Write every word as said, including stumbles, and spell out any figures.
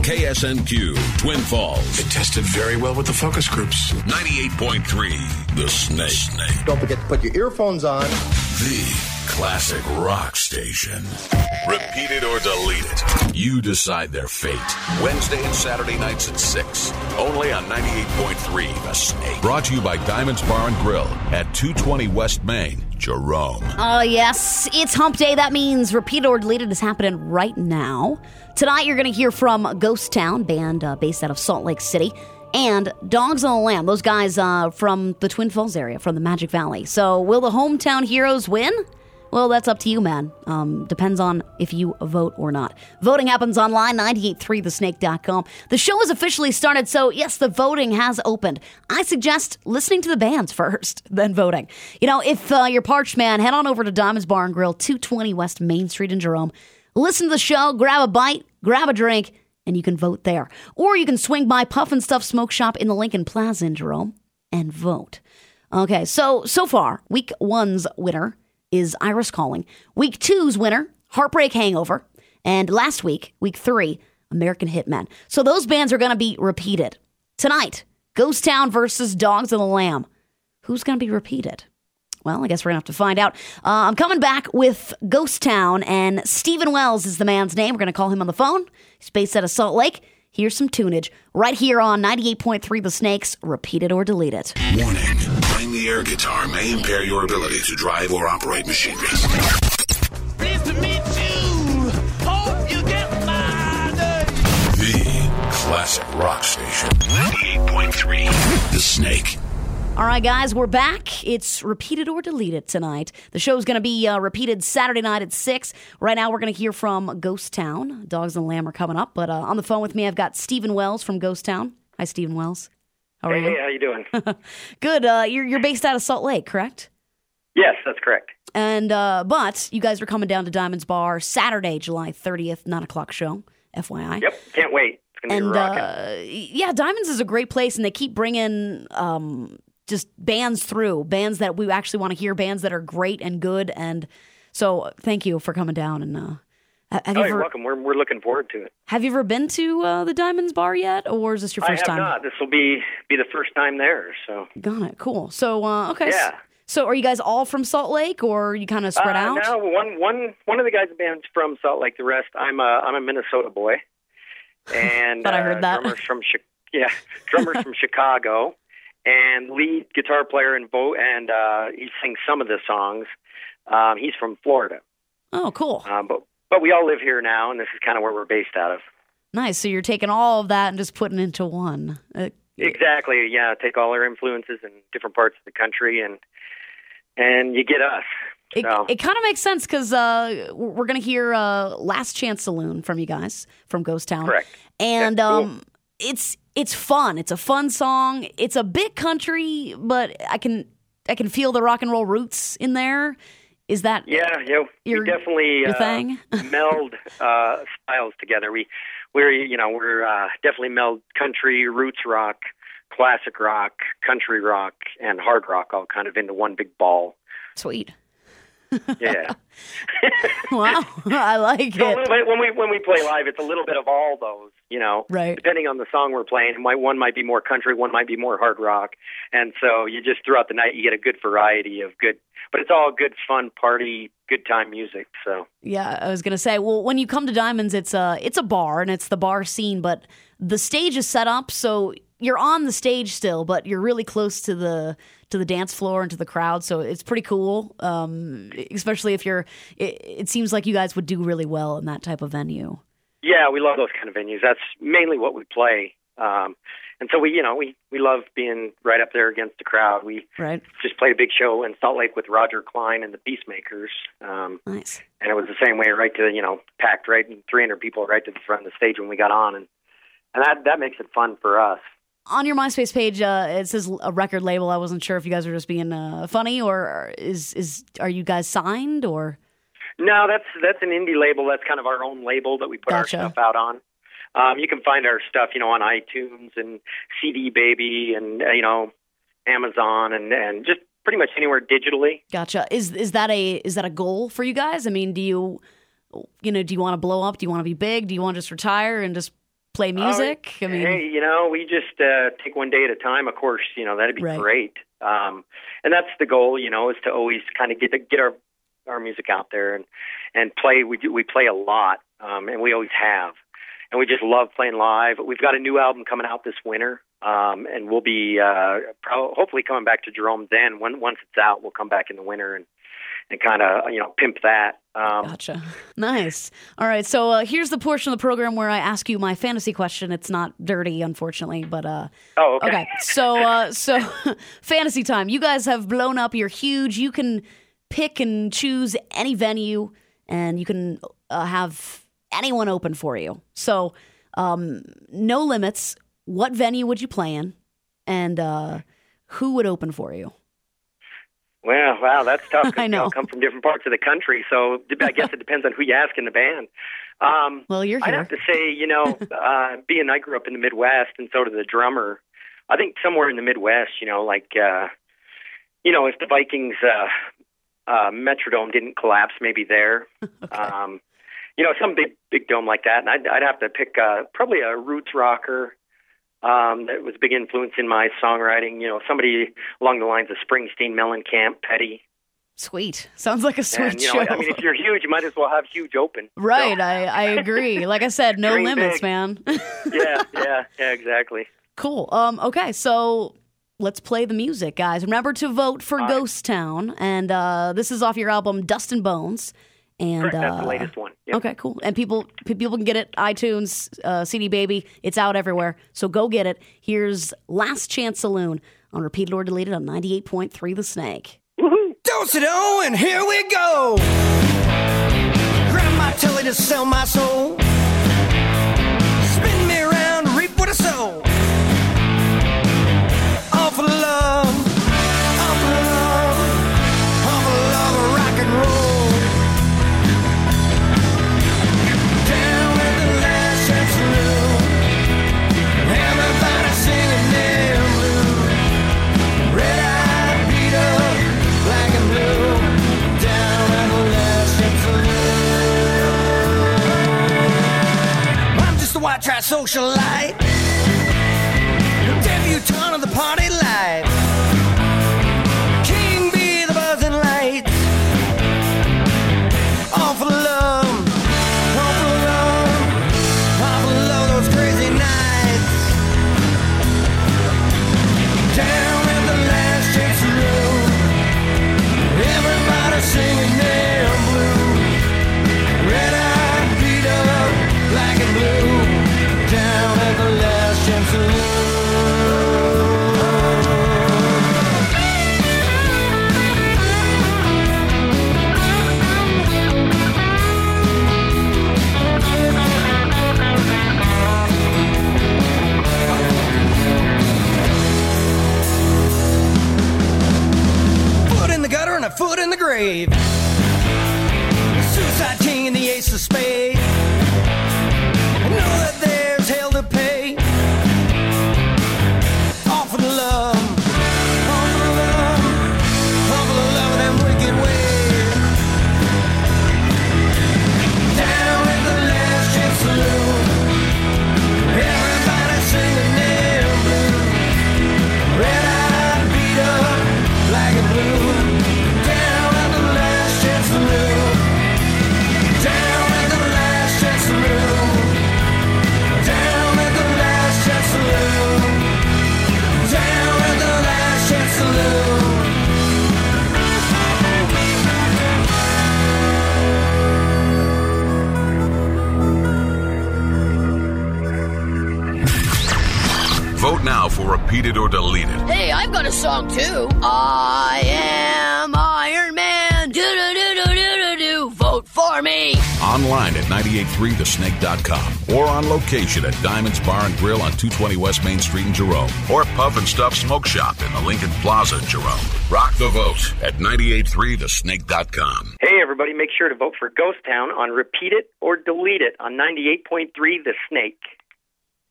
K S N Q, Twin Falls. It tested very well with the focus groups. ninety-eight point three, The Snake. Snake. Don't forget to put your earphones on. The classic rock station. Repeat it or delete it. You decide their fate. Wednesday and Saturday nights at six. Only on ninety-eight point three, The Snake. Brought to you by Diamonds Bar and Grill at two twenty West Main, Jerome. Oh, uh, yes. It's hump day. That means Repeat or Delete It is happening right now. Tonight, you're going to hear from Ghost Town, band uh, based out of Salt Lake City, and Dogs on the Lamb, those guys uh, from the Twin Falls area, from the Magic Valley. So, will the hometown heroes win? Well, that's up to you, man. Um, depends on if you vote or not. Voting happens online, nine eight three the snake dot com. The show has officially started, so yes, the voting has opened. I suggest listening to the bands first, then voting. You know, if uh, you're parched, man, head on over to Diamonds Bar and Grill, two twenty West Main Street in Jerome. Listen to the show, grab a bite, grab a drink, and you can vote there. Or you can swing by Puff and Stuff Smoke Shop in the Lincoln Plaza in Jerome and vote. Okay, so, so far, week one's winner is Iris Calling. Week two's winner, Heartbreak Hangover. And last week, week three, American Hitmen. So those bands are going to be repeated. Tonight, Ghost Town versus Dogs of the Lamb. Who's going to be repeated? Well, I guess we're going to have to find out. Uh, I'm coming back with Ghost Town, and Stephen Wells is the man's name. We're going to call him on the phone. He's based out of Salt Lake. Here's some tunage right here on ninety-eight point three The Snakes. Repeat it or delete it. Warning. Playing the air guitar may impair your ability to drive or operate machinery. Pleased to meet you. Hope you get my name. The classic rock station. ninety-eight point three The Snake. All right, guys, we're back. It's Repeat It or Delete It tonight. The show's going to be uh, repeated Saturday night at six. Right now, we're going to hear from Ghost Town. Dogs and Lamb are coming up. But uh, on the phone with me, I've got Stephen Wells from Ghost Town. Hi, Stephen Wells. How are hey, you? Hey, how you doing? Good. Uh, you're, you're based out of Salt Lake, correct? Yes, that's correct. And uh, But you guys are coming down to Diamonds Bar Saturday, July thirtieth, nine o'clock show, F Y I. Yep, can't wait. It's going to be rocking. Uh, yeah, Diamonds is a great place, and they keep bringing... Um, just bands through, bands that we actually want to hear, bands that are great and good. And so thank you for coming down. And uh, have oh, you you're ever, welcome. We're, we're looking forward to it. Have you ever been to uh, the Diamonds Bar yet? Or is this your first I have time? not. This will be, be the first time there. So Got it. Cool. So, uh, okay. Yeah. So are you guys all from Salt Lake, or are you kind of spread uh, out? No, one, one, one of the guys' band's from Salt Lake. The rest, I'm a, I'm a Minnesota boy. And Thought I heard uh, that. drummers from, yeah, drummers from Chicago. And lead guitar player and vo- and uh, he sings some of the songs. Um, he's from Florida. Oh, cool. Um, but but we all live here now, and this is kind of where we're based out of. Nice. So you're taking all of that and just putting it into one. Uh, Exactly. Yeah, take all our influences in different parts of the country, and and you get us. It, so. it kind of makes sense because uh, we're going to hear uh, Last Chance Saloon from you guys from Ghost Town. Correct. And yeah, cool. um, it's it's fun. It's a fun song. It's a bit country, but I can I can feel the rock and roll roots in there. Is that yeah? You know, your, we definitely your uh, thing? meld uh, styles together. We we're you know we're uh, definitely meld country, roots rock, classic rock, country rock, and hard rock all kind of into one big ball. Sweet. Yeah. Wow, I like so it. A little bit, when we when we play live, it's a little bit of all those, you know, right. Depending on the song we're playing. Might, one might be more country, one might be more hard rock, and so you just throughout the night you get a good variety of good. But it's all good, fun, party, good time music. So yeah, I was gonna say, well, when you come to Diamonds, it's a it's a bar and it's the bar scene, but the stage is set up so you're on the stage still, but you're really close to the to the dance floor and to the crowd, so it's pretty cool. Um, especially if you're, it, it seems like you guys would do really well in that type of venue. Yeah, we love those kind of venues. That's mainly what we play. Um, and so we, you know, we, we love being right up there against the crowd. We right. just played a big show in Salt Lake with Roger Klein and the Peacemakers. Um, nice. And it was the same way, right to, you know, packed right, three hundred people right to the front of the stage when we got on. And, and that, that makes it fun for us. On your MySpace page, uh, it says a record label. I wasn't sure if you guys were just being uh, funny, or is is are you guys signed, or? No, that's that's an indie label. That's kind of our own label that we put Gotcha. our stuff out on. Um, you can find our stuff, you know, on iTunes and C D Baby and uh, you know, Amazon and, and just pretty much anywhere digitally. Gotcha. Is is that a is that a goal for you guys? I mean, do you you know do you want to blow up? Do you want to be big? Do you want to just retire and just Play music? Uh, I mean, hey, you know, we just uh, take one day at a time. Of course, you know, that'd be Right. great. Um, and that's the goal, you know, is to always kind of get get our our music out there and and play. We do, we play a lot, um, and we always have, and we just love playing live. We've got a new album coming out this winter, um, and we'll be uh, pro- hopefully coming back to Jerome then. When once it's out, we'll come back in the winter and and kind of you know pimp that. Um, Gotcha. Nice. All right. So uh, here's the portion of the program where I ask you my fantasy question. It's not dirty, unfortunately, but uh, oh, okay. okay. So, uh, so fantasy time. You guys have blown up. You're huge. You can pick and choose any venue, and you can uh, have anyone open for you. So, um, no limits. What venue would you play in, and uh, who would open for you? Well, wow, that's tough. 'Cause I know. We all come from different parts of the country, so I guess it depends on who you ask in the band. Um, Well, you're I'd here. have to say, you know, uh, being I grew up in the Midwest, and so did the drummer. I think somewhere in the Midwest, you know, like, uh, you know, if the Vikings uh, uh, Metrodome didn't collapse, maybe there. Okay. Um, you know, some big big dome like that, and I'd, I'd have to pick uh, probably a roots rocker. Um, that was a big influence in my songwriting. You know, somebody along the lines of Springsteen, Mellencamp, Petty. Sweet. Sounds like a sweet And, you show. know, I mean, if you're huge, you might as well have huge open. Right, So, I, I agree. Like I said, no Dream limits, big. man. yeah, yeah, yeah, exactly. Cool. Um, okay, so let's play the music, guys. Remember to vote for All right. Ghost Town, and uh, this is off your album Dust and Bones. And Correct, that's uh, the latest one. Yep. Okay, cool. And people people can get it iTunes, uh, C D Baby. It's out everywhere, so go get it. Here's Last Chance Saloon on Repeated or Deleted on ninety-eight point three The Snake. Dose it on, and here we go. Grab my telly to sell my soul. Spin me around, reap what I sow. All for love, all for love, all for love of rock and roll. Down at the Last Chance Saloon, everybody singing their blue. Red-eyed Peter, black and blue, down at the Last Chance Saloon. I'm just a white trash socialite, debutante of the party life. King bee, the buzzing lights. All for love, all for love, all for love, those crazy nights. Down at the Last Chance Saloon, everybody singing their blue. Red-eyed Peter, black and blue, down at the Last Chance Saloon. Foot in the gutter and a foot in the grave. Suicide king and the ace of spades. I know that there's hell to pay. All for the love, all for the love, all for the love of them wicked ways. Down at the Last Chance Saloon, everybody singing their blues. Red-eyed Peter, black and blue, down at the Last Chance Saloon. Down at the Last Chance Saloon. Down at the Last Chance Saloon. Down at the Last Chance Saloon. Vote now for Repeated or Deleted. Hey, I've got a song too. I am Iron Man. Do do do do do do do. Vote for me. Online at nine eight three the snake dot com or on location at Diamonds Bar and Grill on two twenty West Main Street in Jerome or Puff and Stuff Smoke Shop in the Lincoln Plaza in Jerome. Rock the vote at nine eight three the snake dot com. Hey, everybody, make sure to vote for Ghost Town on Repeat It or Delete It on ninety-eight point three The Snake.